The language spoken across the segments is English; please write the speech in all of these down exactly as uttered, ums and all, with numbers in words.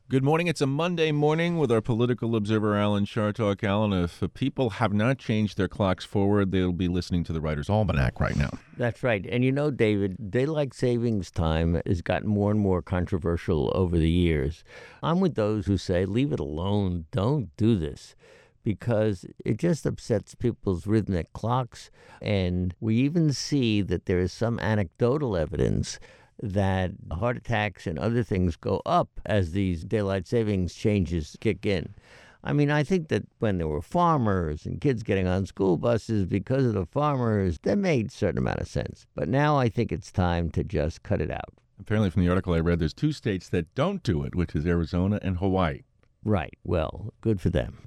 Good morning. It's a Monday morning with our political observer, Alan Chartock. Alan, if people have not changed their clocks forward, they'll be listening to the Writer's Almanac right now. That's right. And you know, David, daylight savings time has gotten more and more controversial over the years. I'm with those who say, leave it alone. Don't do this. Because it just upsets people's rhythmic clocks. And we even see that there is some anecdotal evidence that heart attacks and other things go up as these daylight savings changes kick in. I mean, I think that when there were farmers and kids getting on school buses because of the farmers, that made a certain amount of sense. But now I think it's time to just cut it out. Apparently, from the article I read, there's two states that don't do it, which is Arizona and Hawaii. Right. Well, good for them.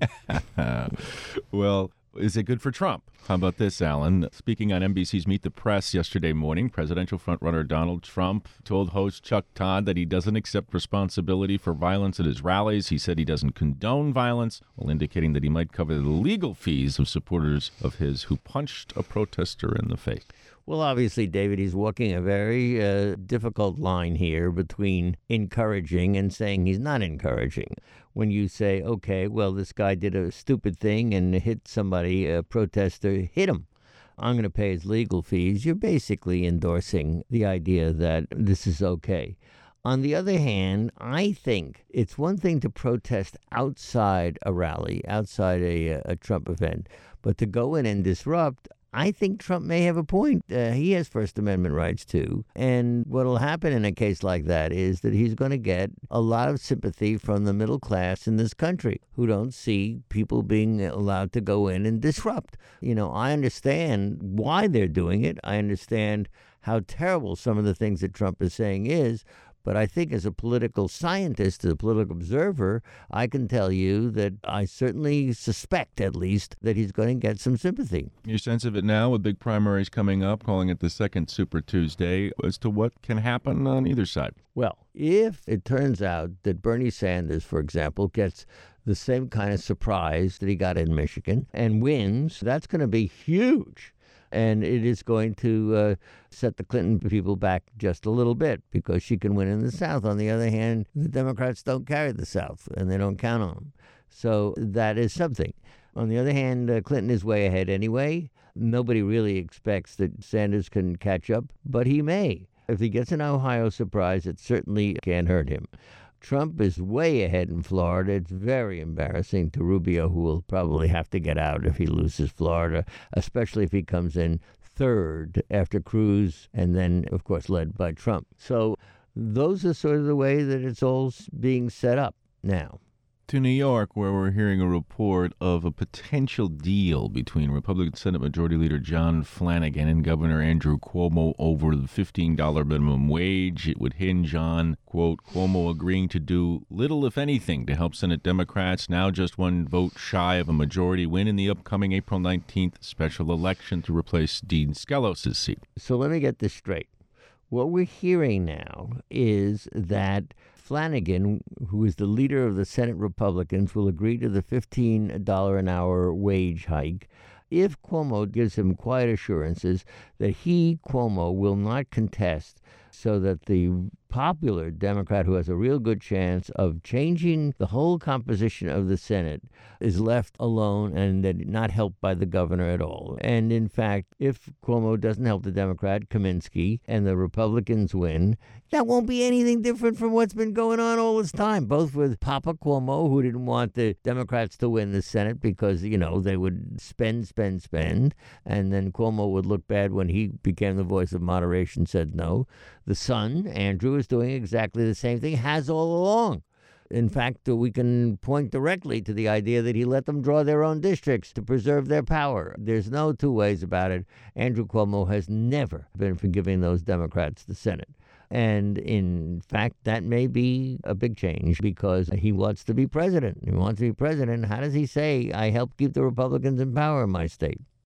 Well, is it good for Trump? How about this, Alan? Speaking on N B C's Meet the Press yesterday morning, presidential frontrunner Donald Trump told host Chuck Todd that he doesn't accept responsibility for violence at his rallies. He said he doesn't condone violence, while indicating that he might cover the legal fees of supporters of his who punched a protester in the face. Well, obviously, David, he's walking a very uh, difficult line here between encouraging and saying he's not encouraging. When you say, okay, well, this guy did a stupid thing and hit somebody, a protester, hit him. I'm going to pay his legal fees. You're basically endorsing the idea that this is okay. On the other hand, I think it's one thing to protest outside a rally, outside a, a Trump event, but to go in and disrupt, I think Trump may have a point. Uh, he has First Amendment rights, too. And what will happen in a case like that is that he's going to get a lot of sympathy from the middle class in this country who don't see people being allowed to go in and disrupt. You know, I understand why they're doing it. I understand how terrible some of the things that Trump is saying is. But I think as a political scientist, as a political observer, I can tell you that I certainly suspect, at least, that he's going to get some sympathy. Your sense of it now with big primaries coming up, calling it the second Super Tuesday, as to what can happen on either side? Well, if it turns out that Bernie Sanders, for example, gets the same kind of surprise that he got in Michigan and wins, that's going to be huge. And it is going to uh, set the Clinton people back just a little bit because she can win in the South. On the other hand, the Democrats don't carry the South and they don't count on them. So that is something. On the other hand, uh, Clinton is way ahead anyway. Nobody really expects that Sanders can catch up, but he may. If he gets an Ohio surprise, it certainly can't hurt him. Trump is way ahead in Florida. It's very embarrassing to Rubio, who will probably have to get out if he loses Florida, especially if he comes in third after Cruz and then, of course, led by Trump. So those are sort of the way that it's all being set up now. To New York, where we're hearing a report of a potential deal between Republican Senate Majority Leader John Flanagan and Governor Andrew Cuomo over the fifteen dollars minimum wage. It would hinge on, quote, Cuomo agreeing to do little, if anything, to help Senate Democrats, now just one vote shy of a majority win in the upcoming April nineteenth special election to replace Dean Skelos' seat. So let me get this straight. What we're hearing now is that Flanagan, who is the leader of the Senate Republicans, will agree to the fifteen dollars an hour wage hike if Cuomo gives him quiet assurances that he, Cuomo, will not contest, so that the popular Democrat who has a real good chance of changing the whole composition of the Senate is left alone and that not helped by the governor at all. And in fact, if Cuomo doesn't help the Democrat, Kaminsky, and the Republicans win, that won't be anything different from what's been going on all this time, both with Papa Cuomo, who didn't want the Democrats to win the Senate because, you know, they would spend, spend, spend, and then Cuomo would look bad when he became the voice of moderation, said no. The son, Andrew, is doing exactly the same thing, has all along. In fact, we can point directly to the idea that he let them draw their own districts to preserve their power. There's no two ways about it. Andrew Cuomo has never been for giving those Democrats the Senate. And in fact, that may be a big change because he wants to be president. He wants to be president. How does he say, I help keep the Republicans in power in my state?